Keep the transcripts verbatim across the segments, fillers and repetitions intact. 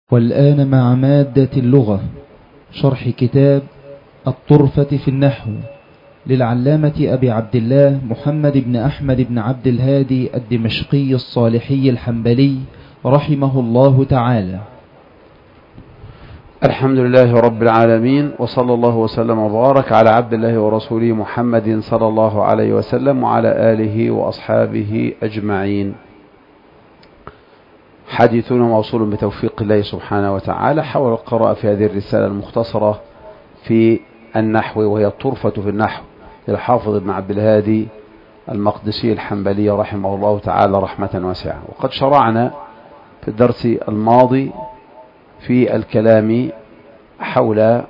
والآن مع مادة اللغة، شرح كتاب الطرفة في النحو للعلامة أبي عبد الله محمد بن أحمد بن عبد الهادي الدمشقي الصالحي الحنبلي رحمه الله تعالى. الحمد لله رب العالمين، وصلى الله وسلم وبارك على عبد الله ورسوله محمد صلى الله عليه وسلم وعلى آله وأصحابه أجمعين. حديثنا موصول بتوفيق الله سبحانه وتعالى حول القراءة في هذه الرسالة المختصرة في النحو، وهي الطرفة في النحو للحافظ ابن عبد الهادي المقدسي الحنبلي رحمه الله تعالى رحمة واسعة. وقد شرعنا في الدرس الماضي في الكلام حول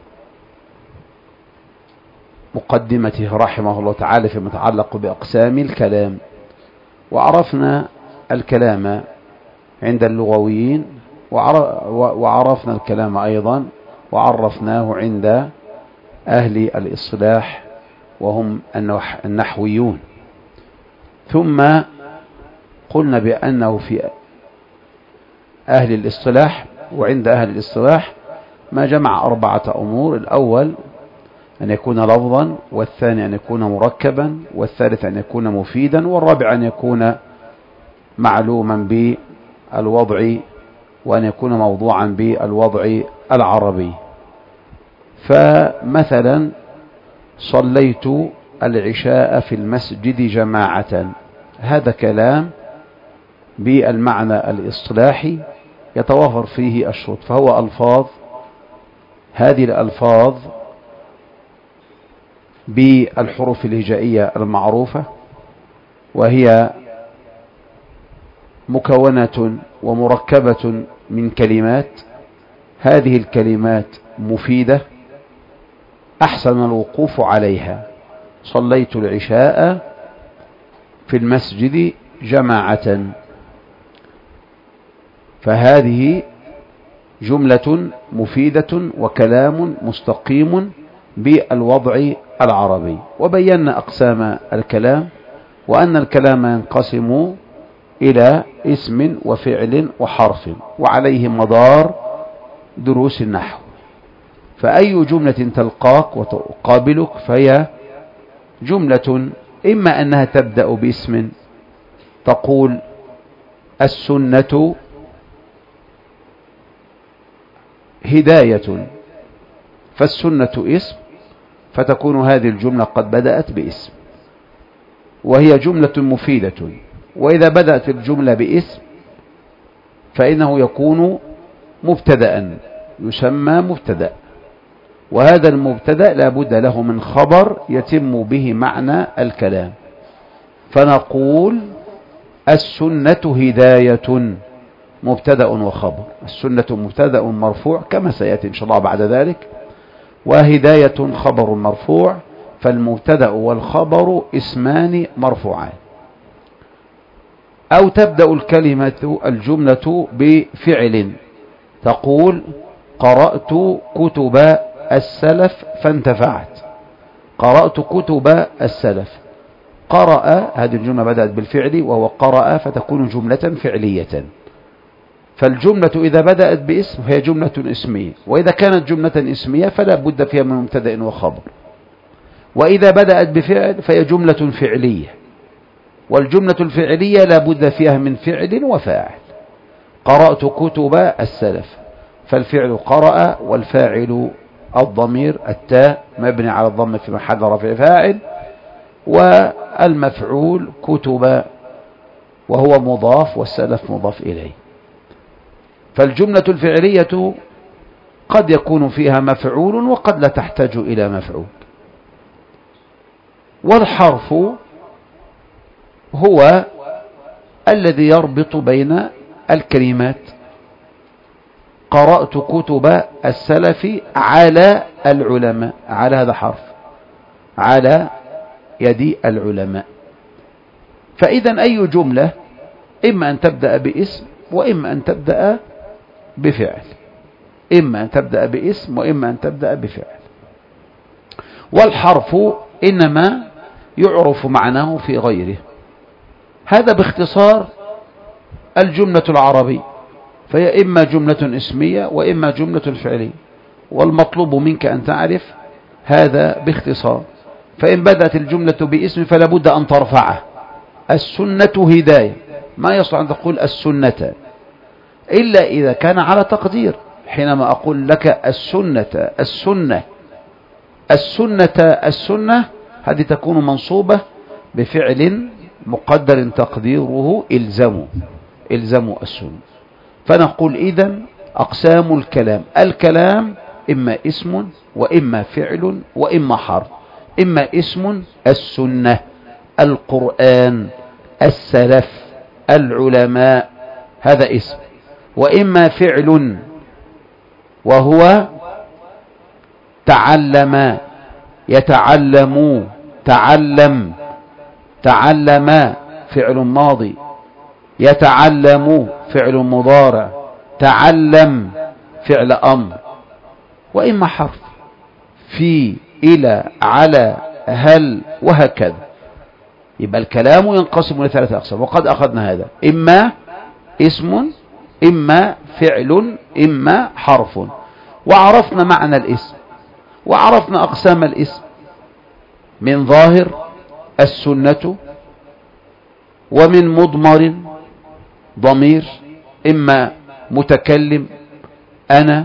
مقدمته رحمه الله تعالى فيما يتعلق بأقسام الكلام، وعرفنا الكلام عند اللغويين، وعرفنا الكلام أيضا وعرفناه عند أهل الإصلاح وهم النحويون. ثم قلنا بأنه في أهل الإصلاح وعند أهل الإصلاح ما جمع أربعة أمور: الأول أن يكون لفظا، والثاني أن يكون مركبا، والثالث أن يكون مفيدا، والرابع أن يكون معلوما بالوضع، وأن يكون موضوعا بالوضع العربي. فمثلا صليت العشاء في المسجد جماعة، هذا كلام بالمعنى الإصلاحي يتوافر فيه الشروط، فهو ألفاظ. هذه الألفاظ بالحروف الهجائية المعروفة، وهي مكونة ومركبة من كلمات. هذه الكلمات مفيدة أحسن الوقوف عليها. صليت العشاء في المسجد جماعة، فهذه جملة مفيدة وكلام مستقيم بالوضع العربي. وبينا أقسام الكلام، وأن الكلام ينقسم إلى اسم وفعل وحرف، وعليه مدار دروس النحو. فأي جملة تلقاك وتقابلك فهي جملة إما أنها تبدأ باسم، تقول السنة هداية، فالسنة اسم، فتكون هذه الجملة قد بدأت باسم وهي جملة مفيدة. وإذا بدأت الجملة باسم فإنه يكون مبتدأ، يسمى مبتدأ، وهذا المبتدأ لا بد له من خبر يتم به معنى الكلام. فنقول السنة هداية، مبتدأ وخبر. السنة مبتدأ مرفوع كما سيأتي إن شاء الله بعد ذلك، وهداية خبر مرفوع، فالمبتدأ والخبر اسمان مرفوعان. أو تبدأ الكلمة الجملة بفعل، تقول قرأت كتب السلف فانتفعت. قرأت كتب السلف، قرأ هذه الجملة بدأت بالفعل وهو قرأ، فتكون جملة فعلية. فالجملة إذا بدأت باسم فهي جملة اسمية، وإذا كانت جملة اسمية فلا بد فيها من مبتدأ وخبر. وإذا بدأت بفعل فهي جملة فعلية، والجملة الفعلية لا بد فيها من فعل وفاعل. قرأت كتب السلف، فالفعل قرأ، والفاعل الضمير التاء مبني على الضم في محل رفع فاعل، والمفعول كتب وهو مضاف والسلف مضاف إليه. فالجملة الفعلية قد يكون فيها مفعول وقد لا تحتاج إلى مفعول. والحرف هو الذي يربط بين الكلمات. قرأت كتب السلف على العلماء، على هذا حرف، على يد العلماء. فإذا أي جملة إما أن تبدأ باسم وإما أن تبدأ بفعل، إما أن تبدأ باسم وإما أن تبدأ بفعل. والحرف إنما يعرف معناه في غيره. هذا باختصار الجملة العربية. فهي إما جملة اسمية وإما جملة فعلية، والمطلوب منك أن تعرف هذا باختصار. فإن بدأت الجملة باسم فلا بد أن ترفعه. السنة هداية، ما يصلح أن تقول السنة إلا إذا كان على تقدير. حينما أقول لك السنة السنة السنة السنة هذه تكون منصوبة بفعل مقدر تقديره إلزموا إلزموا السنة. فنقول إذن أقسام الكلام: الكلام إما اسم وإما فعل وإما حرف. إما اسم: السنة، القرآن، السلف، العلماء، هذا اسم. وإما فعل وهو تعلم، يتعلم، تعلم، تعلم فعل ماضي، يتعلم فعل مضارع، تعلم فعل أمر. وإما حرف: في، إلى، على، هل، وهكذا. يبقى الكلام ينقسم إلى ثلاثة أقسام، وقد أخذنا هذا: إما اسم، إما فعل، إما حرف. وعرفنا معنى الاسم، وعرفنا أقسام الاسم: من ظاهر السنة، ومن مضمر ضمير إما متكلم أنا.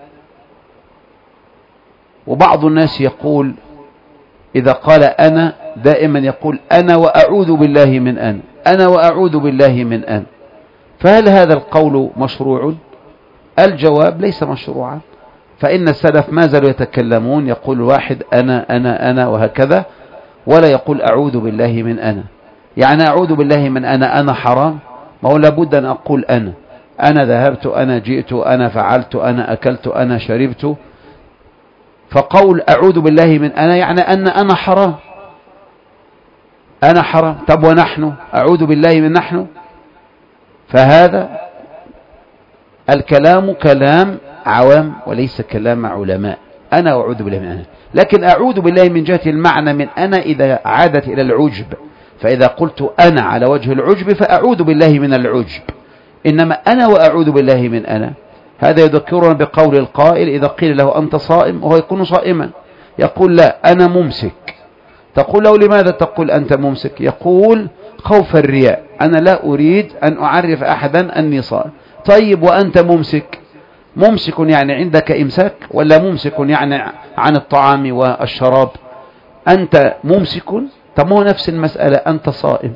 وبعض الناس يقول إذا قال أنا دائما يقول أنا وأعوذ بالله من أنا، أنا وأعوذ بالله من أنا. فهل هذا القول مشروع؟ الجواب: ليس مشروعا. فإن السلف ما زالوا يتكلمون، يقول واحد أنا أنا أنا وهكذا، ولا يقول أعوذ بالله من أنا. يعني أعوذ بالله من أنا أنا حرام؟ ما هو لابد أن أقول أنا أنا ذهبت، أنا جئت، أنا فعلت، أنا أكلت، أنا شربت. فقول أعوذ بالله من أنا يعني أن أنا حرام، أنا حرام. طب ونحن؟ أعوذ بالله من نحن؟ فهذا الكلام كلام عوام وليس كلام علماء. أنا أعوذ بالله من أنا، لكن أعوذ بالله من جهة المعنى من أنا إذا عادت إلى العجب. فإذا قلت أنا على وجه العجب فأعوذ بالله من العجب. إنما أنا وأعوذ بالله من أنا، هذا يذكرنا بقول القائل إذا قيل له أنت صائم وهو يكون صائما يقول لا أنا ممسك. تقول له لماذا تقول أنت ممسك؟ يقول خوف الرياء، أنا لا أريد أن أعرف أحدا أني صائم. طيب وأنت ممسك؟ ممسك يعني عندك إمساك، ولا ممسك يعني عن الطعام والشراب؟ أنت ممسك، طب هو نفس المسألة، أنت صائم.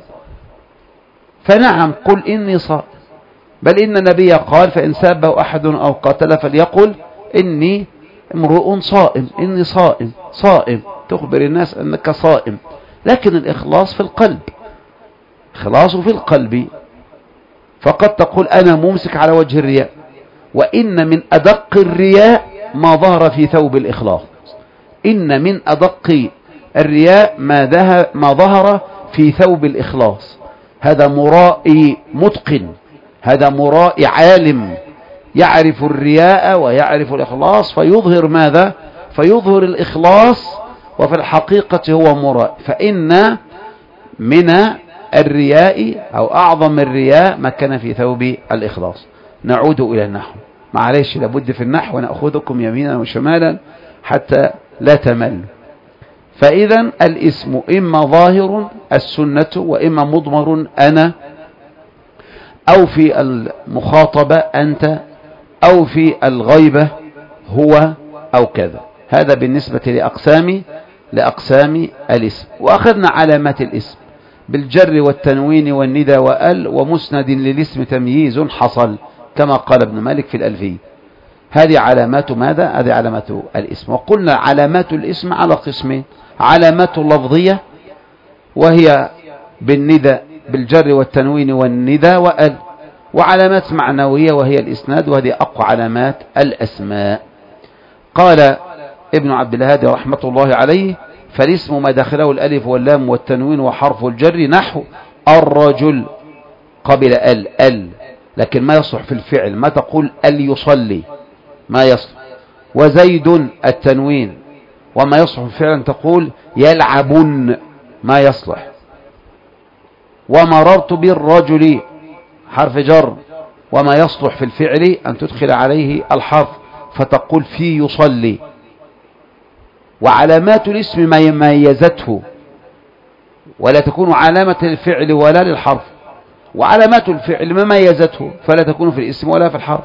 فنعم قل إني صائم، بل إن النبي قال فإن سابه أحد أو قاتل فليقل إني امرؤ صائم، إني صائم. صائم تخبر الناس أنك صائم، لكن الإخلاص في القلب، إخلاص في القلب. فقد تقول أنا ممسك على وجه الرياء، وإن من أدق الرياء ما ظهر في ثوب الإخلاص. إن من أدق الرياء ما, ما ظهر في ثوب الإخلاص. هذا مرائي متقن، هذا مرائي عالم يعرف الرياء ويعرف الإخلاص فيظهر ماذا؟ فيظهر الإخلاص، وفي الحقيقة هو مرائي. فإن من الرياء أو أعظم الرياء ما كان في ثوب الإخلاص. نعود إلى النحو، معلش لابد في النحو ونأخذكم يمينا وشمالا حتى لا تمل. فإذا الاسم إما ظاهر السنة، وإما مضمر أنا، أو في المخاطبة أنت، أو في الغيبة هو، أو كذا. هذا بالنسبة لأقسام لأقسام الاسم. وأخذنا علامات الاسم بالجر والتنوين والندى وأل، ومسند للاسم تمييز حصل كما قال ابن مالك في الألفية. هذه علامات ماذا؟ هذه علامات الاسم. وقلنا علامات الاسم على قسمين: علامات لفظية وهي بالندى بالجر والتنوين والندى وأل، وعلامات معنوية وهي الإسناد، وهذه أقوى علامات الأسماء. قال ابن عبد الهادي رحمة الله عليه: فالاسم ما داخله الألف واللام والتنوين وحرف الجر، نحو الرجل قبل ال ال، لكن ما يصلح في الفعل، ما تقول ال يصلي، ما يصلح. وزيد التنوين، وما يصلح فعلا تقول يلعبن، ما يصلح. ومررت بالرجل حرف جر، وما يصلح في الفعل أن تدخل عليه الحرف، فتقول في يصلي. وعلامات الاسم ما يميزته، ولا تكون علامة للفعل ولا للحرف، وعلامات الفعل ما ميزته فلا تكون في الاسم ولا في الحرف.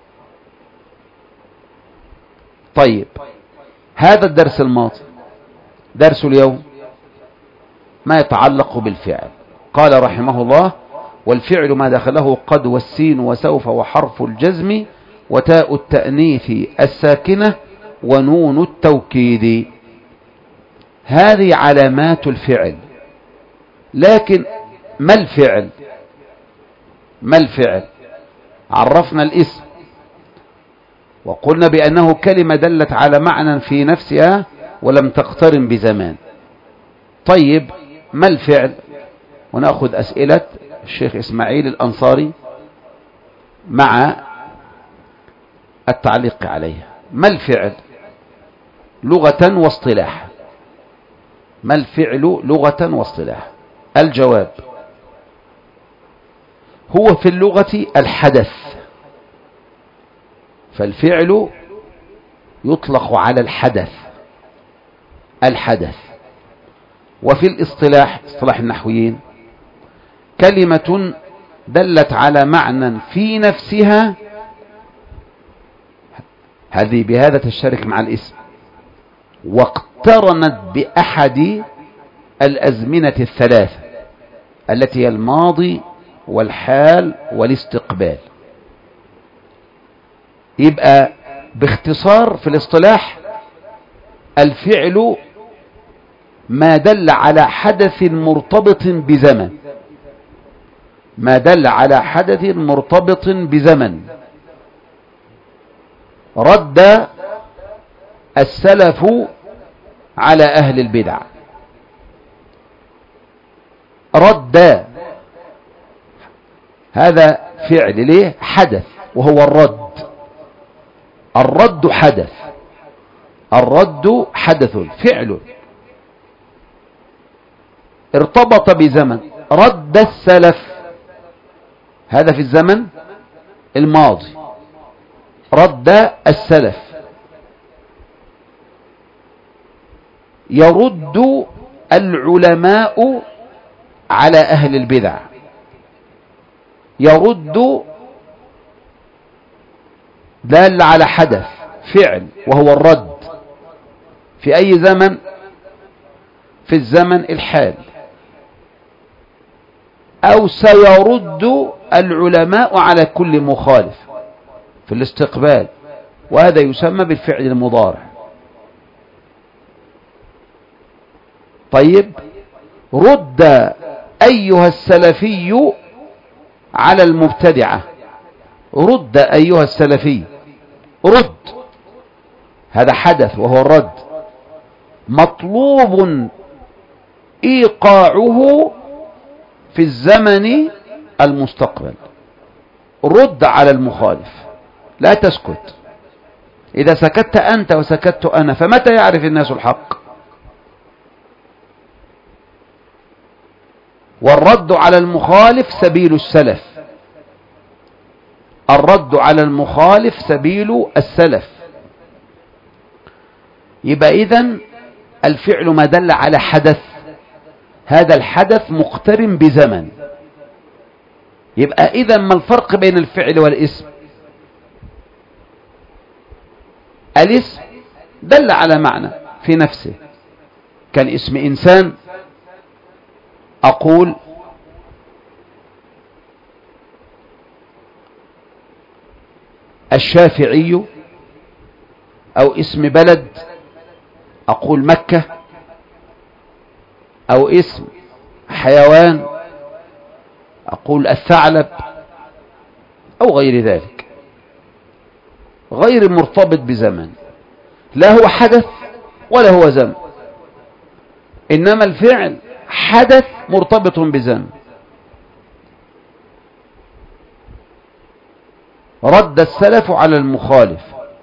طيب، هذا الدرس الماضي. درس اليوم ما يتعلق بالفعل. قال رحمه الله: والفعل ما دخله قد والسين وسوف وحرف الجزم وتاء التأنيث الساكنة ونون التوكيد. هذه علامات الفعل. لكن ما الفعل؟ ما الفعل؟ عرفنا الاسم وقلنا بأنه كلمة دلت على معنى في نفسها ولم تقترن بزمان. طيب، ما الفعل؟ ونأخذ أسئلة الشيخ إسماعيل الأنصاري مع التعليق عليها. ما الفعل لغة واصطلاحا؟ ما الفعل لغة واصطلاحا؟ الجواب: هو في اللغة الحدث، فالفعل يطلق على الحدث الحدث وفي الاصطلاح، اصطلاح النحويين، كلمة دلت على معنى في نفسها، هذه بهذا تشترك مع الاسم، واقترنت بأحد الأزمنة الثلاثة التي هي الماضي والحال والاستقبال. يبقى باختصار في الاصطلاح: الفعل ما دل على حدث مرتبط بزمن، ما دل على حدث مرتبط بزمن. رد السلف على أهل البدع. رد، هذا فعل ليه؟ حدث، وهو الرد. الرد حدث، الرد حدث فعل ارتبط بزمن. رد السلف، هذا في الزمن الماضي. رد السلف، يرد العلماء على أهل البدع. يرد دال على حدث فعل وهو الرد. في أي زمن؟ في الزمن الحال. أو سيرد العلماء على كل مخالف في الاستقبال، وهذا يسمى بالفعل المضارع. طيب، رد أيها السلفي على المبتدعة. رد أيها السلفي، رد، هذا حدث وهو الرد، مطلوب إيقاعه في الزمن المستقبل. رد على المخالف، لا تسكت. إذا سكت أنت وسكت أنا فمتى يعرف الناس الحق؟ والرد على المخالف سبيل السلف. الرد على المخالف سبيل السلف. يبقى إذن الفعل ما دل على حدث، هذا الحدث مقترن بزمن. يبقى إذن ما الفرق بين الفعل والاسم؟ الاسم دل على معنى في نفسه، كان اسم إنسان أقول الشافعي، أو اسم بلد أقول مكة، أو اسم حيوان أقول الثعلب، أو غير ذلك، غير مرتبط بزمن، لا هو حدث ولا هو زمن. إنما الفعل حدث مرتبط بزمن. رد السلف على المخالف.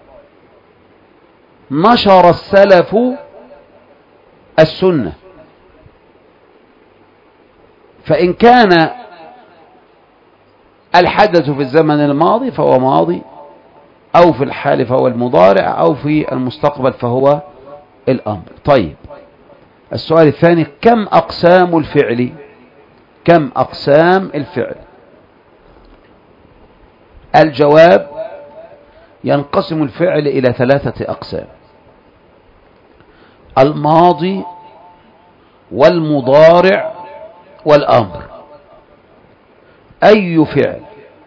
نشر السلف السنة. فإن كان الحدث في الزمن الماضي فهو ماضي، أو في الحال فهو المضارع، أو في المستقبل فهو الأمر. طيب، السؤال الثاني: كم أقسام الفعل؟ كم أقسام الفعل؟ الجواب: ينقسم الفعل إلى ثلاثة أقسام: الماضي والمضارع والأمر. أي فعل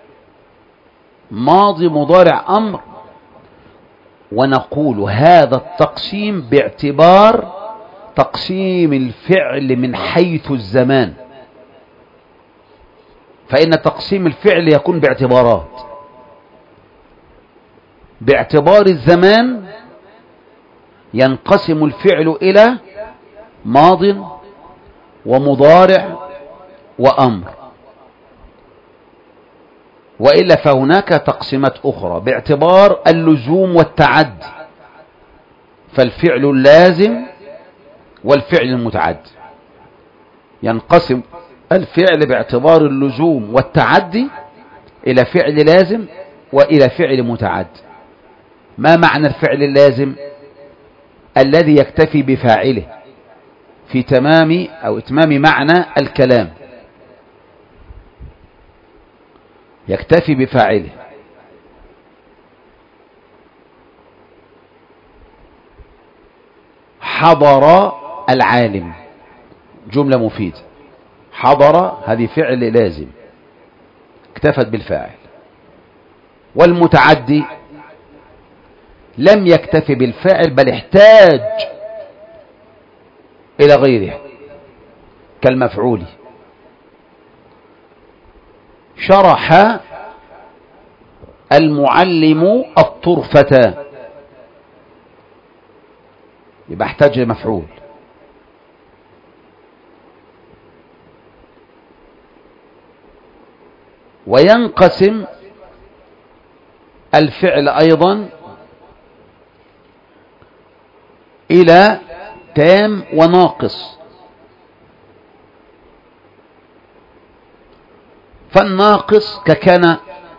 ماضي مضارع أمر، ونقول هذا التقسيم باعتبار تقسيم الفعل من حيث الزمان، فإن تقسيم الفعل يكون باعتبارات. باعتبار الزمان ينقسم الفعل إلى ماض ومضارع وأمر، وإلا فهناك تقسيمات أخرى باعتبار اللزوم والتعدي، فالفعل اللازم والفعل المتعدي. ينقسم الفعل باعتبار اللزوم والتعدي إلى فعل لازم وإلى فعل متعدي. ما معنى الفعل اللازم؟ الذي يكتفي بفاعله في تمام أو إتمام معنى الكلام، يكتفي بفاعله. حضر العالم، جملة مفيدة. حضر هذه فعل لازم اكتفت بالفاعل. والمتعدي لم يكتفي بالفاعل بل احتاج إلى غيره كالمفعول. شرح المعلم الطرفة، يبقى احتاج لمفعول. وينقسم الفعل أيضا إلى تام وناقص. فالناقص ككان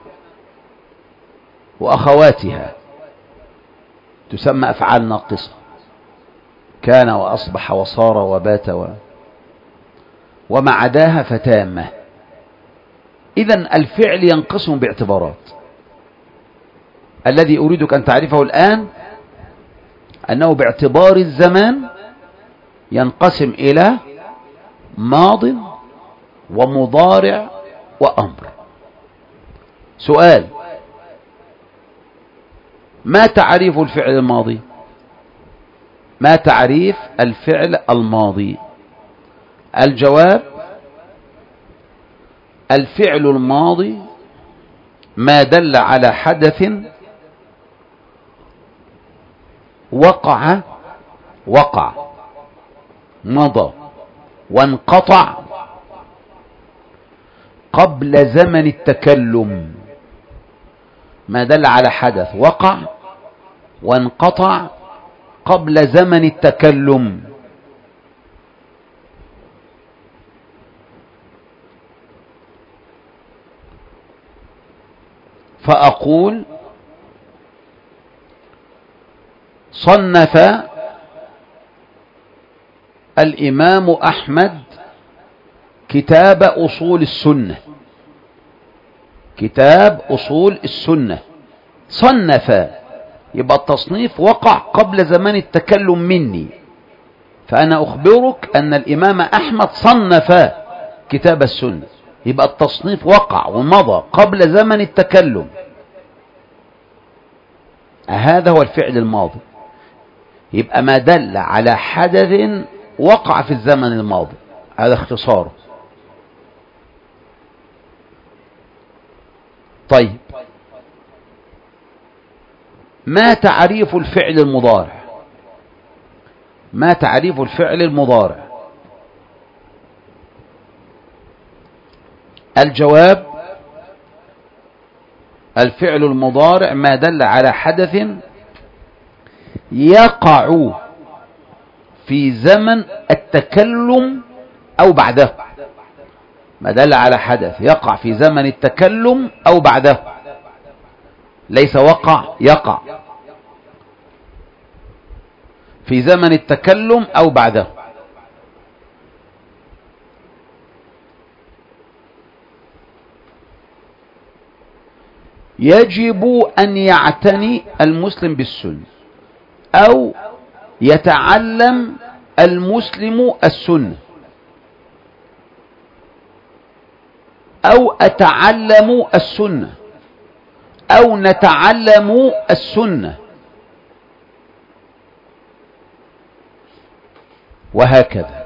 وأخواتها تسمى أفعال ناقصة، كان وأصبح وصار وبات و... وما عداها فتامة. إذن الفعل ينقسم باعتبارات. الذي أريدك أن تعرفه الآن أنه باعتبار الزمان ينقسم إلى ماض ومضارع وأمر. سؤال: ما تعريف الفعل الماضي؟ ما تعريف الفعل الماضي؟ الجواب: الفعل الماضي ما دل على حدث وقع وقع مضى وانقطع قبل زمن التكلم. ما دل على حدث وقع وانقطع قبل زمن التكلم. فأقول: صنف الإمام أحمد كتاب أصول السنة. كتاب أصول السنة صنف، يبقى التصنيف وقع قبل زمان التكلم مني، فأنا أخبرك أن الإمام أحمد صنف كتاب السنة، يبقى التصنيف وقع ومضى قبل زمن التكلم. هذا هو الفعل الماضي. يبقى ما دل على حدث وقع في الزمن الماضي، هذا اختصاره. طيب، ما تعريف الفعل المضارع؟ ما تعريف الفعل المضارع؟ الجواب: الفعل المضارع ما دل على حدث يقع في زمن التكلم أو بعده. ما دل على حدث يقع في زمن التكلم أو بعده، ليس وقع يقع في زمن التكلم أو بعده. يجب أن يعتني المسلم بالسنة، أو يتعلم المسلم السنة، أو أتعلم السنة، أو نتعلم السنة، وهكذا.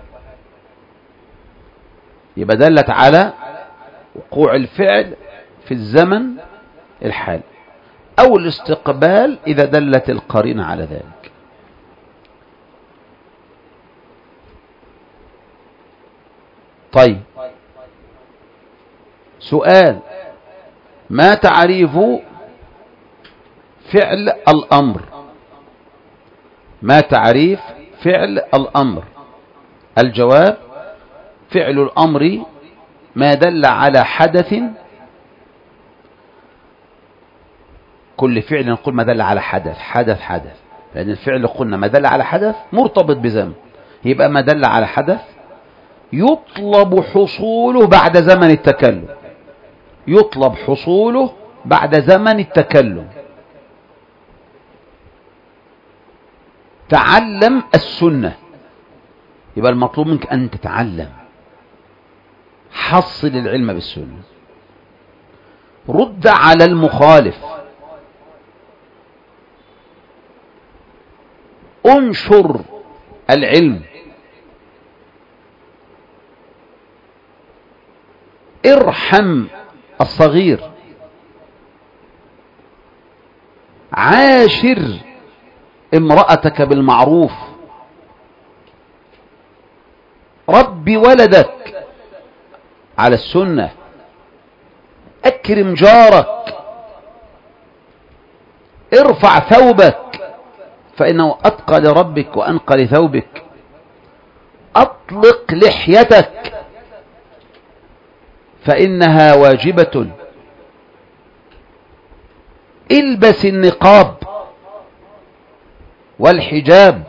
يبقى دلت على وقوع الفعل في الزمن الحالي أو الاستقبال إذا دلت القرينة على ذلك. طيب، سؤال: ما تعريف فعل الأمر؟ ما تعريف فعل الأمر؟ الجواب: فعل الأمر ما دل على حدث. كل فعل نقول ما دل على حدث حدث حدث، لأن الفعل قلنا ما دل على حدث مرتبط بزمن، يبقى ما دل على حدث يطلب حصوله بعد زمن التكلم، يطلب حصوله بعد زمن التكلم. تعلم السنة، يبقى المطلوب منك أن تتعلم، حصل العلم بالسنة. رد على المخالف، انشر العلم، ارحم الصغير، عاشر امرأتك بالمعروف، ربي ولدك على السنة، اكرم جارك، ارفع ثوبك فإنه أتقى لربك وأنقى لثوبك، أطلق لحيتك فإنها واجبة، البس النقاب والحجاب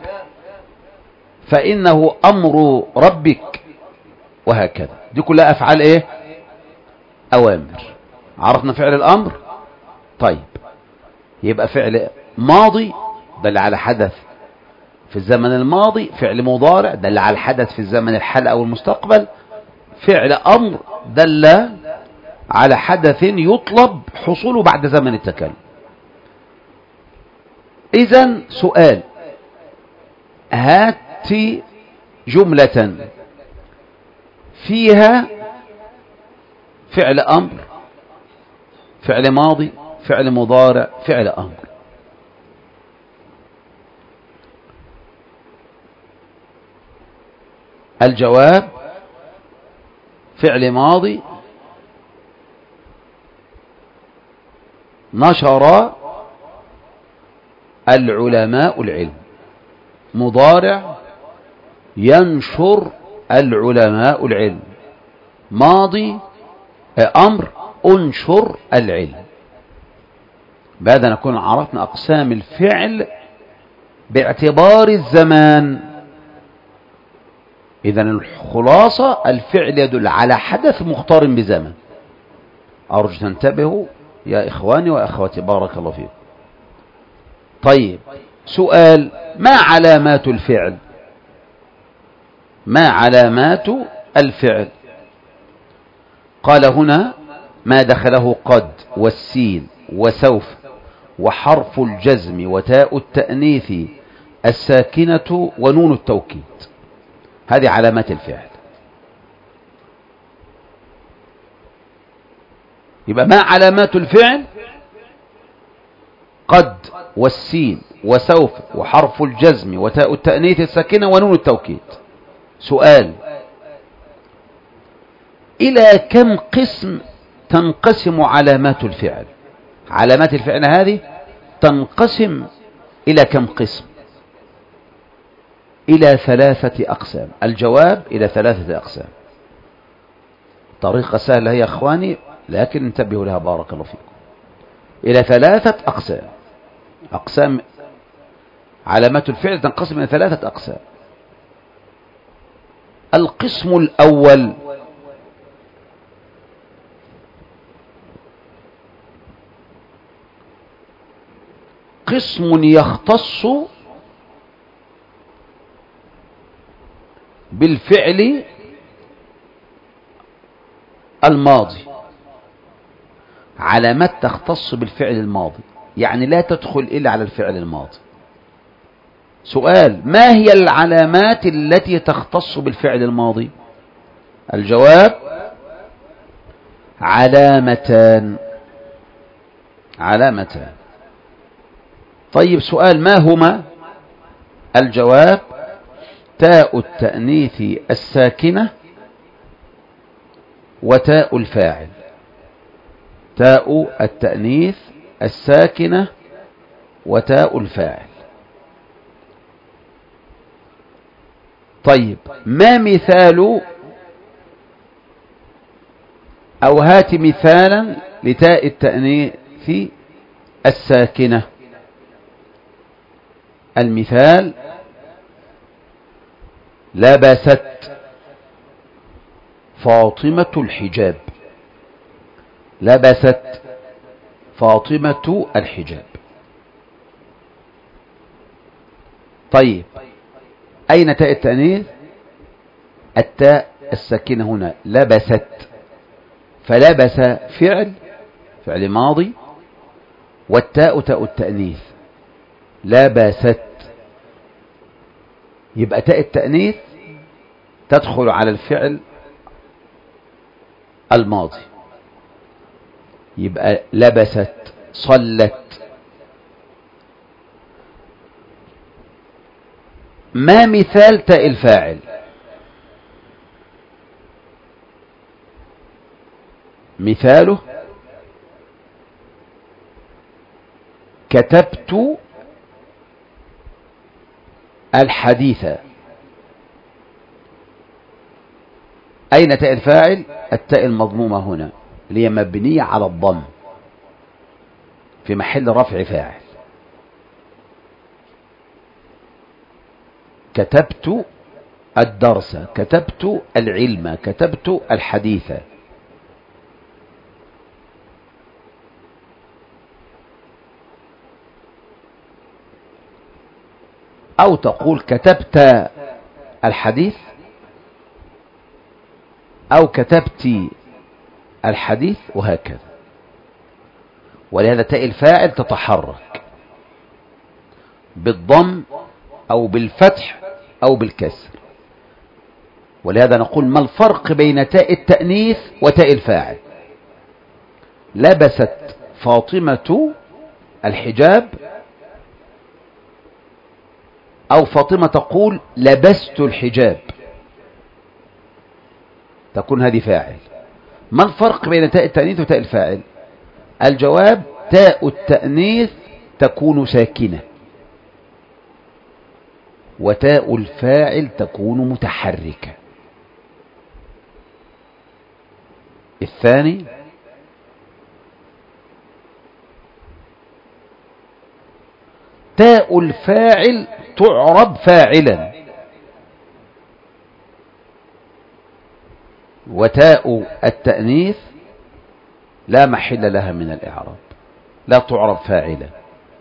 فإنه أمر ربك، وهكذا. دي كلها أفعال إيه؟ أوامر. عرفنا فعل الأمر. طيب، يبقى فعل ماضي دل على حدث في الزمن الماضي، فعل مضارع دل على الحدث في الزمن الحال أو المستقبل، فعل أمر دل على حدث يطلب حصوله بعد زمن التكلم. إذن سؤال: هات جملة فيها فعل أمر، فعل ماضي، فعل مضارع، فعل أمر. الجواب: فعل ماضي نشر العلماء العلم، مضارع ينشر العلماء العلم، ماضي أمر انشر العلم. بهذا نكون عرفنا أقسام الفعل باعتبار الزمان. إذن الخلاصة: الفعل يدل على حدث مقترن بزمن. أرجو تنتبهوا يا إخواني وأخواتي، بارك الله فيكم. طيب، سؤال: ما علامات الفعل؟ ما علامات الفعل؟ قال هنا: ما دخله قد والسين وسوف وحرف الجزم وتاء التأنيث الساكنة ونون التوكيد، هذه علامات الفعل. يبقى ما علامات الفعل؟ قد والسين وسوف وحرف الجزم وتاء التأنيث الساكنة ونون التوكيد. سؤال: إلى كم قسم تنقسم علامات الفعل؟ علامات الفعل هذه تنقسم إلى كم قسم؟ إلى ثلاثة أقسام. الجواب: إلى ثلاثة أقسام. طريقة سهلة يا أخواني، لكن انتبهوا لها بارك الله فيكم. إلى ثلاثة أقسام. أقسام علامات الفعل تنقسم إلى ثلاثة أقسام. القسم الأول قسم يختص بالفعل الماضي، علامات تختص بالفعل الماضي، يعني لا تدخل إلا على الفعل الماضي. سؤال: ما هي العلامات التي تختص بالفعل الماضي؟ الجواب: علامتان. علامتان. طيب سؤال: ما هما؟ الجواب: تاء التأنيث الساكنة وتاء الفاعل. تاء التأنيث الساكنة وتاء الفاعل. طيب ما مثال، أو هات مثالا لتاء التأنيث الساكنة. المثال: لبست فاطمة الحجاب. لبست فاطمة الحجاب. طيب أين تاء التأنيث؟ التاء الساكنة هنا، لبست. فلبس فعل فعل ماضي، والتاء تاء التأنيث، لبست. يبقى تاء التأنيث تدخل على الفعل الماضي، يبقى لبست، صلت. ما مثال تاء الفاعل؟ مثاله: كتبت الحديث. أين تاء الفاعل؟ التاء المضمومة هنا، اللي هي مبنية على الضم في محل رفع فاعل. كتبت الدرس، كتبت العلم، كتبت الحديث. أو تقول كتبت الحديث، أو كتبت الحديث، وهكذا. ولهذا تاء الفاعل تتحرك بالضم أو بالفتح أو بالكسر. ولهذا نقول: ما الفرق بين تاء التأنيث وتاء الفاعل؟ لبست فاطمة الحجاب، أو فاطمة تقول لبست الحجاب، تكون هذه فاعل. ما الفرق بين تاء التأنيث وتاء الفاعل؟ الجواب: تاء التأنيث تكون ساكنة، وتاء الفاعل تكون متحركة. الثاني: تاء الفاعل تعرب فاعلا، وتاء التأنيث لا محل لها من الإعراب، لا تعرب فاعلا.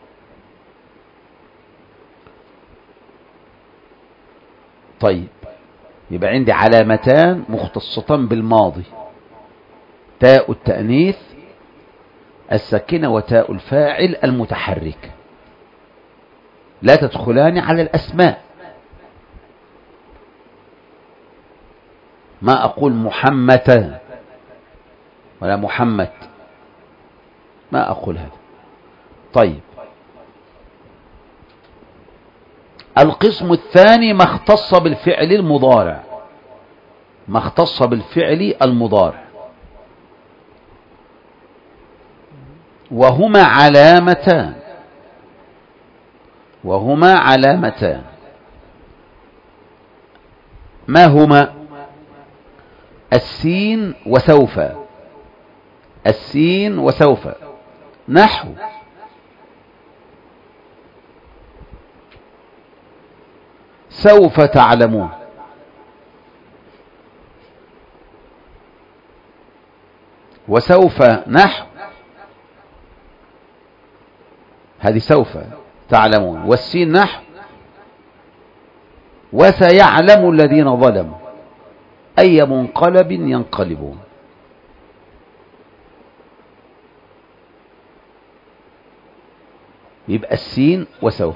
طيب يبقى عندي علامتان مختصتان بالماضي: تاء التأنيث الساكنة وتاء الفاعل المتحركة، لا تدخلان على الأسماء. ما أقول محمد ولا محمد، ما أقول هذا. طيب القسم الثاني ما اختص بالفعل المضارع. ما اختص بالفعل المضارع، وهما علامتان. وهما علامتان. ما هما؟ السين وسوف، السين وسوف. نحو سوف تعلمون، وسوف نحو هذه سوف تعلمون، والسين نحو وسيعلم الذين ظلموا أي منقلب ينقلبون. يبقى السين وسوف.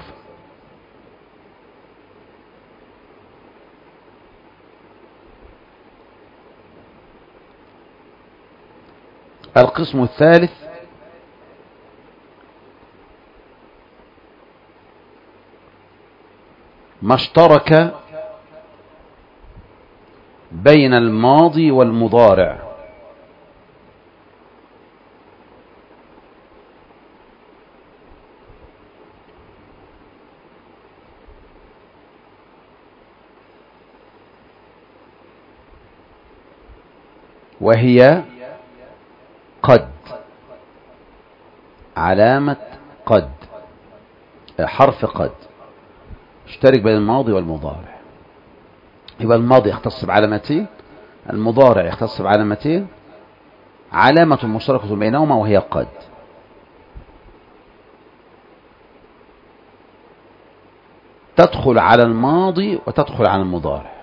القسم الثالث ما اشترك بين الماضي والمضارع. وهي قد، علامة قد، حرف قد اشترك بين الماضي والمضارع. يبقى الماضي يختص بعلامتين، المضارع يختص بعلامتين، علامة مشتركة بينهما وهي قد. تدخل على الماضي وتدخل على المضارع.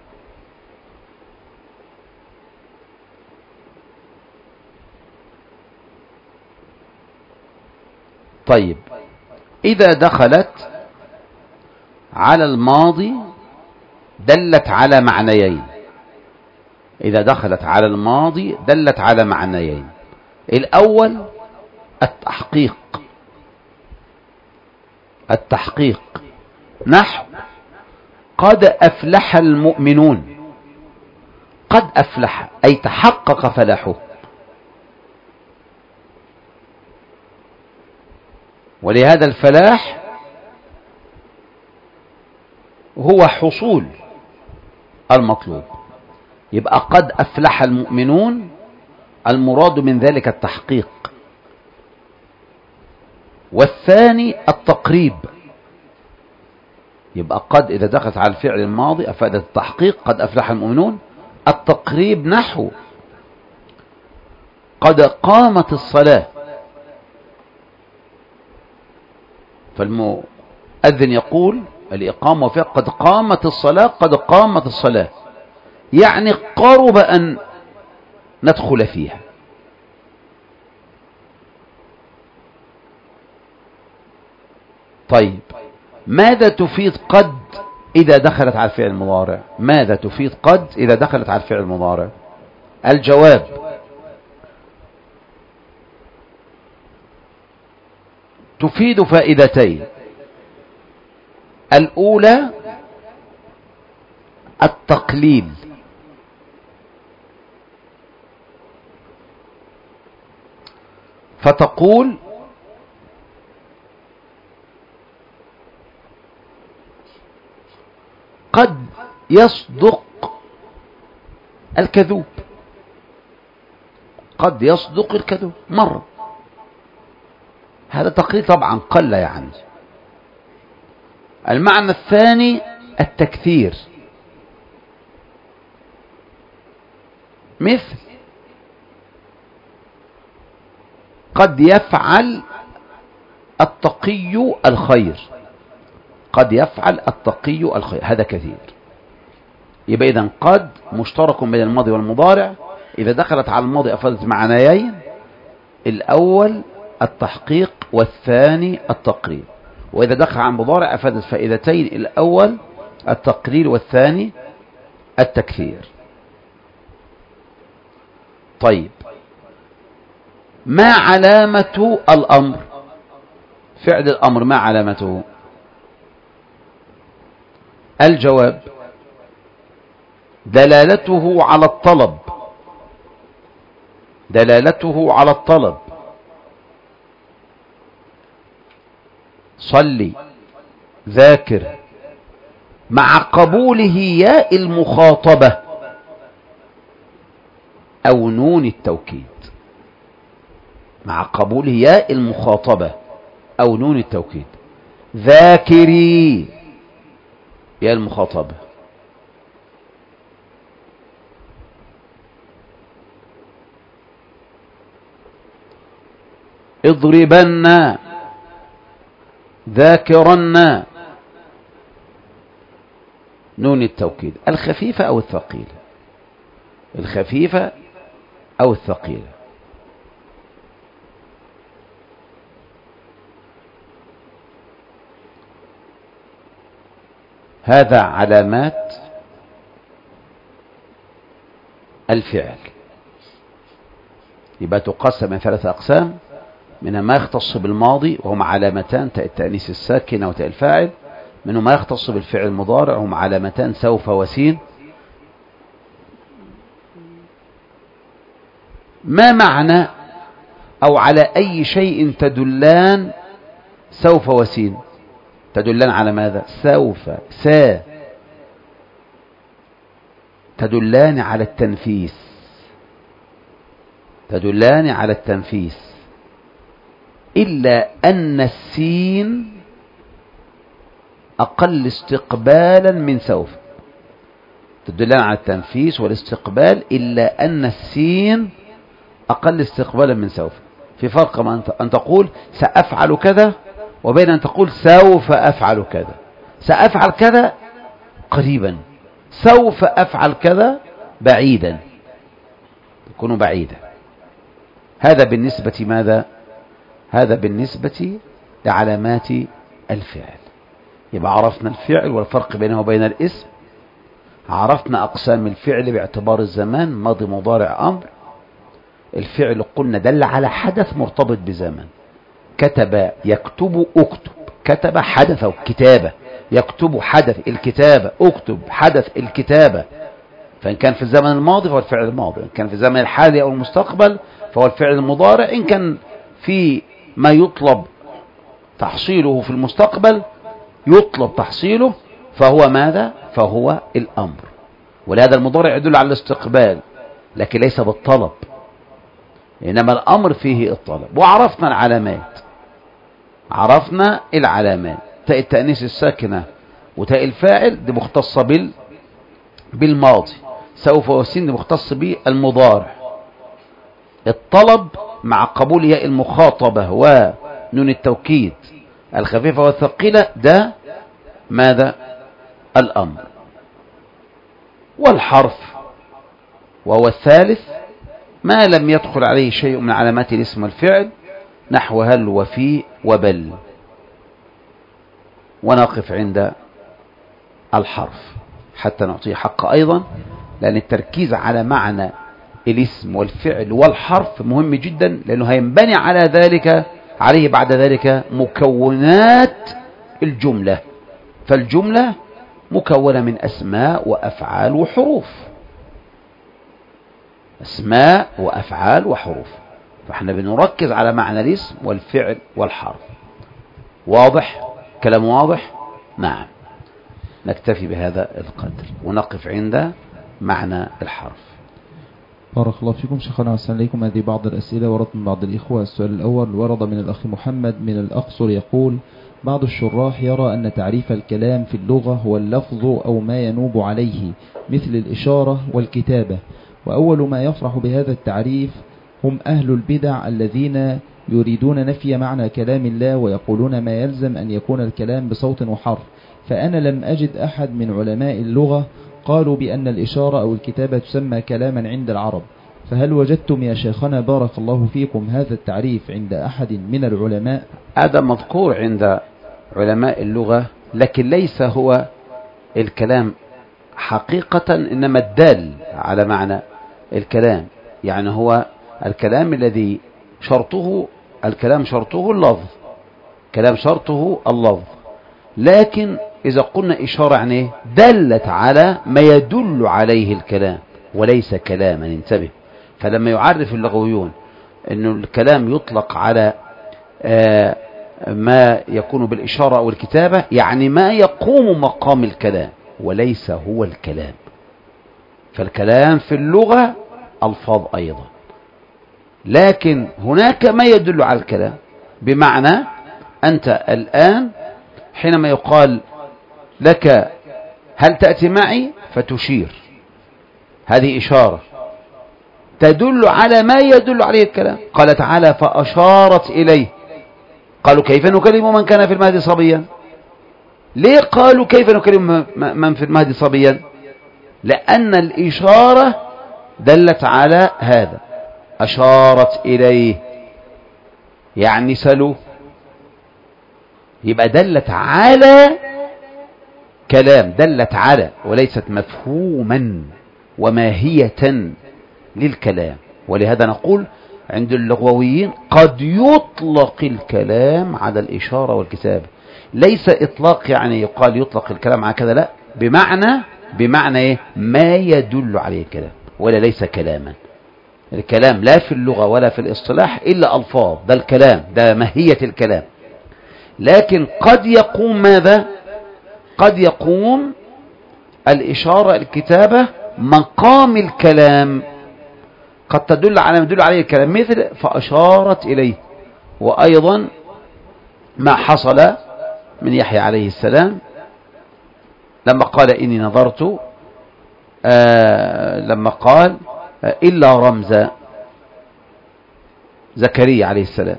طيب، إذا دخلت على الماضي دلت على معنيين. إذا دخلت على الماضي دلت على معنيين. الأول التحقيق، التحقيق نحو قد أفلح المؤمنون. قد أفلح أي تحقق فلاحه، ولهذا الفلاح هو حصول المطلوب. يبقى قد أفلح المؤمنون المراد من ذلك التحقيق. والثاني التقريب. يبقى قد إذا دخلت على الفعل الماضي أفادت التحقيق، قد أفلح المؤمنون. التقريب نحو قد قامت الصلاة. فالمؤذن يقول الإقامة وفيها قد قامت الصلاة، قد قامت الصلاة، يعني قرب أن ندخل فيها. طيب، ماذا تفيد قد إذا دخلت على الفعل المضارع؟ ماذا تفيد قد إذا دخلت على الفعل المضارع؟ الجواب تفيد فائدتين. الأولى التقليل، فتقول قد يصدق الكذوب، قد يصدق الكذوب مرة. هذا تقليل طبعا قل يعني. المعنى الثاني التكثير، مثل قد يفعل التقي الخير، قد يفعل التقي الخير، هذا كثير. يبقى إذن قد مشترك بين الماضي والمضارع. إذا دخلت على الماضي أفادت معنيين، الأول التحقيق والثاني التقريب. وإذا دخل على المضارع أفادت فائدتين، الأول التقليل والثاني التكثير. طيب، ما علامة الأمر؟ فعل الأمر ما علامته؟ الجواب دلالته على الطلب، دلالته على الطلب. صلي، ذاكر، مع قبوله ياء المخاطبة. أو نون التوكيد مع قبول ياء المخاطبة أو نون التوكيد. ذاكري ياء المخاطبة. اضربن ذاكرن نون التوكيد الخفيفة أو الثقيلة، الخفيفة أو الثقيلة. هذا علامات الفعل. يبقى تقسم من ثلاثة أقسام، منها ما يختص بالماضي وهم علامتان تاء التأنيث الساكنة وتاء الفاعل، منه ما يختص بالفعل المضارع وهم علامتان سوف وسين. ما معنى أو على أي شيء تدلان سوف وسين؟ تدلان على ماذا؟ سوف سا تدلان على التنفيس، تدلان على التنفيس، إلا أن السين أقل استقبالا من سوف. تدلان على التنفيس والاستقبال، إلا أن السين أقل استقبالا من سوف. في فرق ما أن تقول سأفعل كذا وبين أن تقول سوف أفعل كذا. سأفعل كذا قريبا، سوف أفعل كذا بعيدا، يكون بعيدا. هذا بالنسبة ماذا؟ هذا بالنسبة لعلامات الفعل. يبقى عرفنا الفعل والفرق بينه وبين الاسم، عرفنا أقسام الفعل باعتبار الزمان، ماضي مضارع أمر. الفعل قلنا دل على حدث مرتبط بزمن. كتب يكتب اكتب، كتب حدث الكتابة، يكتب حدث الكتابة، اكتب حدث الكتابة. فإن كان في الزمن الماضي فهو الفعل الماضي، إن كان في الزمن الحالي أو المستقبل فهو الفعل المضارع، إن كان في ما يطلب تحصيله في المستقبل يطلب تحصيله فهو ماذا؟ فهو الأمر. ولهذا المضارع يدل على الاستقبال لكن ليس بالطلب، إنما الأمر فيه الطلب. وعرفنا العلامات، عرفنا العلامات. تاء التأنيث الساكنة وتاء الفاعل دي مختصة بال بالماضي، سوف والسين دي مختصة بالمضارع. الطلب مع قبول ياء المخاطبة ونون التوكيد الخفيفة والثقيلة ده ماذا؟ الأمر. والحرف وهو الثالث ما لم يدخل عليه شيء من علامات الاسم والفعل، نحو هل وفي وبل. ونقف عند الحرف حتى نعطيه حق أيضا، لأن التركيز على معنى الاسم والفعل والحرف مهم جدا، لأنه هينبني على ذلك عليه بعد ذلك مكونات الجملة. فالجملة مكونة من أسماء وأفعال وحروف، أسماء وأفعال وحروف. فاحنا بنركز على معنى الاسم والفعل والحرف. واضح؟ كلام واضح؟ نعم. نكتفي بهذا القدر ونقف عند معنى الحرف. بارك الله فيكم شيخنا وأحسن إليكم. هذه بعض الأسئلة ورد من بعض الإخوة. السؤال الأول ورد من الأخ محمد من الأقصر يقول: بعض الشراح يرى أن تعريف الكلام في اللغة هو اللفظ أو ما ينوب عليه مثل الإشارة والكتابة، وأول ما يفرح بهذا التعريف هم أهل البدع الذين يريدون نفي معنى كلام الله ويقولون ما يلزم أن يكون الكلام بصوت وحرف. فأنا لم أجد أحد من علماء اللغة قالوا بأن الإشارة أو الكتابة تسمى كلاما عند العرب، فهل وجدتم يا شيخنا بارك الله فيكم هذا التعريف عند أحد من العلماء؟ هذا مذكور عند علماء اللغة، لكن ليس هو الكلام حقيقة، إنما الدال على معنى الكلام. يعني هو الكلام الذي شرطه الكلام شرطه اللفظ، كلام شرطه اللفظ. لكن إذا قلنا إشارة يعني دلت على ما يدل عليه الكلام وليس كلاما. انتبه. فلما يعرف اللغويون أن الكلام يطلق على آه ما يكون بالإشارة أو الكتابة، يعني ما يقوم مقام الكلام وليس هو الكلام. فالكلام في اللغة ألفاظ أيضا، لكن هناك ما يدل على الكلام. بمعنى أنت الآن حينما يقال لك هل تأتي معي فتشير، هذه إشارة تدل على ما يدل عليه الكلام. قال تعالى فأشارت إليه. قالوا كيف نكلم من كان في المهد صبيا؟ ليه قالوا كيف نكلم من في المهد صبيا؟ لأن الإشارة دلت على هذا، أشارت إليه يعني سلوه، يبقى دلت على كلام، دلت على وليست مفهوما وماهية للكلام. ولهذا نقول عند اللغويين قد يطلق الكلام على الإشارة والكتابة، ليس إطلاق يعني يقال يطلق الكلام على كذا، لا، بمعنى بمعنى إيه؟ ما يدل عليه الكلام، ولا ليس كلاما. الكلام لا في اللغة ولا في الاصطلاح إلا ألفاظ، ده الكلام، ده ماهية الكلام. لكن قد يقوم ماذا؟ قد يقوم الإشارة الكتابة مقام الكلام، قد تدل على ما يدل عليه الكلام، مثل فأشارت إليه. وأيضا ما حصل من يحيى عليه السلام لما قال إني نظرت، آه لما قال آه إلا رمز زكريا عليه السلام.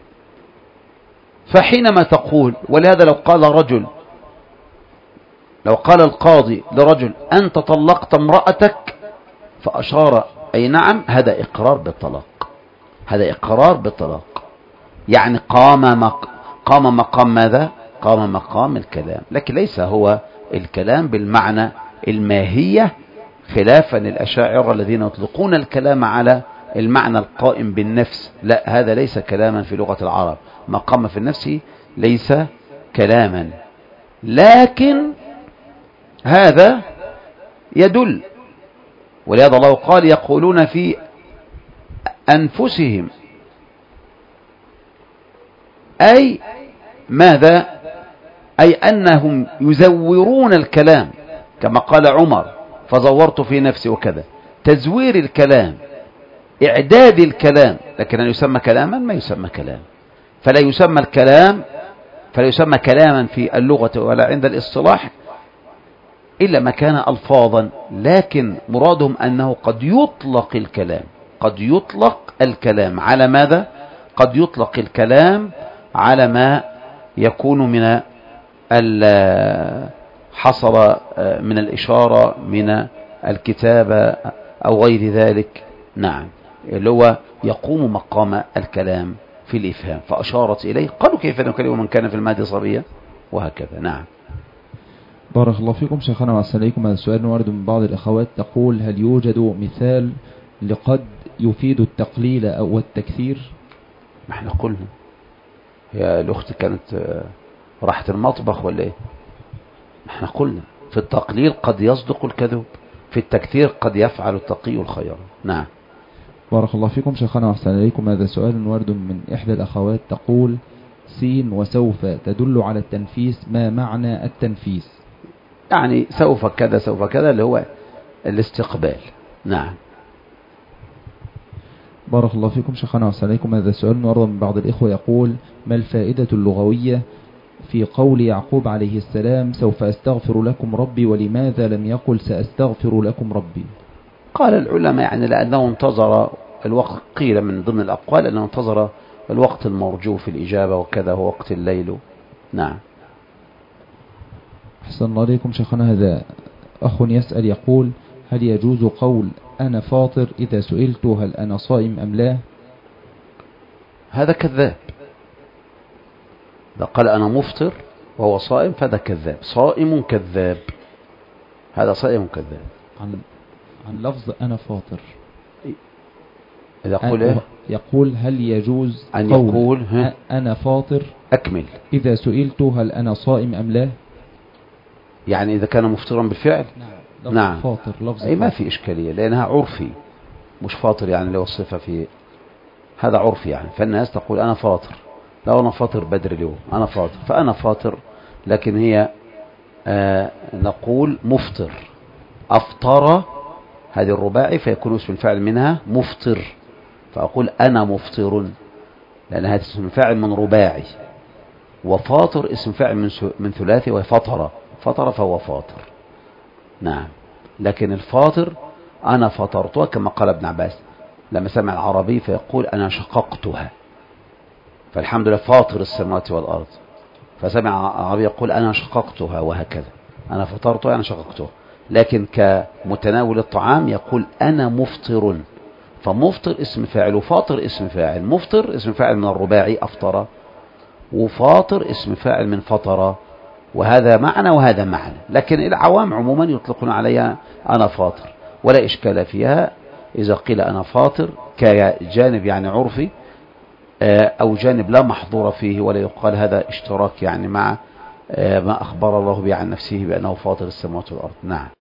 فحينما تقول، ولهذا لو قال رجل، لو قال القاضي لرجل أنت طلقت امرأتك فأشار أي نعم، هذا إقرار بالطلاق، هذا إقرار بالطلاق، يعني قام مق... قام مقام ماذا؟ قام مقام الكلام، لكن ليس هو الكلام بالمعنى الماهية، خلافا للأشاعرة الذين يطلقون الكلام على المعنى القائم بالنفس. لا، هذا ليس كلاما في لغة العرب، ما قام في النفس ليس كلاما، لكن هذا يدل. ولهذا الله قال يقولون في أنفسهم، أي ماذا؟ أي أنهم يزورون الكلام، كما قال عمر فزورت في نفسي وكذا. تزوير الكلام، إعداد الكلام، لكن أن يسمى كلاما ما يسمى كلام، فلا يسمى الكلام فلا يسمى كلاما في اللغة ولا عند الاصطلاح إلا ما كان ألفاظا. لكن مرادهم أنه قد يطلق الكلام، قد يطلق الكلام على ماذا؟ قد يطلق الكلام على ما يكون من حصل من الإشارة من الكتابة أو غير ذلك. نعم، اللي هو يقوم مقام الكلام في الإفهام. فأشارت إليه، قالوا كيف نكلم من كان في المهد صبيا، وهكذا. نعم. بارك الله فيكم شيخنا وأحسن إليكم. هذا السؤال ورد من بعض الأخوات، تقول هل يوجد مثال لقد يفيد التقليل أو التكثير؟ ما احنا قلنا، هي الأخت كانت راحت المطبخ ولا ايه؟ احنا قلنا في التقليل قد يصدق الكذب، في التكثير قد يفعل التقي الخير. نعم. بارك الله فيكم شيخنا وأحسن إليكم. هذا سؤال ورد من إحدى الأخوات، تقول سين وسوف تدل على التنفيس، ما معنى التنفيس؟ يعني سوف كذا سوف كذا، اللي هو الاستقبال. نعم. بارك الله فيكم شيخنا وأحسن إليكم. هذا سؤال ورد من بعض الإخوة، يقول ما الفائدة اللغوية في قول يعقوب عليه السلام سوف أستغفر لكم ربي، ولماذا لم يقل سأستغفر لكم ربي؟ قال العلماء يعني لأنه انتظر الوقت، قيل من ضمن الأقوال أنه انتظر الوقت المرجو في الإجابة، وكذا هو وقت الليل. نعم. أحسن الله عليكم شيخنا. هذا أخ يسأل يقول هل يجوز قول أنا فاطر إذا سئلت هل أنا صائم أم لا؟ هذا كذاب. إذا قال أنا مفطر وهو صائم فهذا كذاب، صائم كذاب، هذا صائم كذاب. عن عن لفظ أنا فاطر، إذا يقول إيه؟ يقول هل يجوز أن يقول أنا فاطر أكمل إذا سئلت هل أنا صائم أم لا؟ يعني إذا كان مفطرا بالفعل. نعم. لفظ نعم. فاطر لفظ أي ما في إشكالية، لأنها عرفي، مش فاطر يعني لو الصفة في هذا عرفي يعني. فالناس تقول أنا فاطر، لا أنا فاطر بدر اليوم، أنا فاطر، فأنا فاطر، لكن هي آه نقول مفطر، أفطر هذه الرباعي فيكون اسم الفاعل منها مفطر، فأقول أنا مفطر، لأن هذا اسم الفاعل من رباعي. وفاطر اسم فاعل من من ثلاثي وفطر، فطر فهو فاطر. نعم. لكن الفاطر أنا فطرتها كما قال ابن عباس لما سمع العربي فيقول أنا شققتها، فالحمد لله فاطر السماوات والأرض، فسمع العربي يقول أنا شققتها، وهكذا أنا فطرتها أنا شققتها. لكن كمتناول الطعام يقول أنا مفطر، فمفطر اسم فاعل وفاطر اسم فاعل. مفطر اسم فاعل من الرباعي أفطر، وفاطر اسم فاعل من فطر، وهذا معنى وهذا معنى. لكن العوام عموما يطلقون عليها أنا فاطر، ولا إشكال فيها إذا قيل أنا فاطر كجانب يعني عرفي، أو جانب لا محظور فيه، ولا يقال هذا اشتراك يعني مع ما أخبر الله به عن نفسه بأنه فاطر السماوات والأرض. نعم.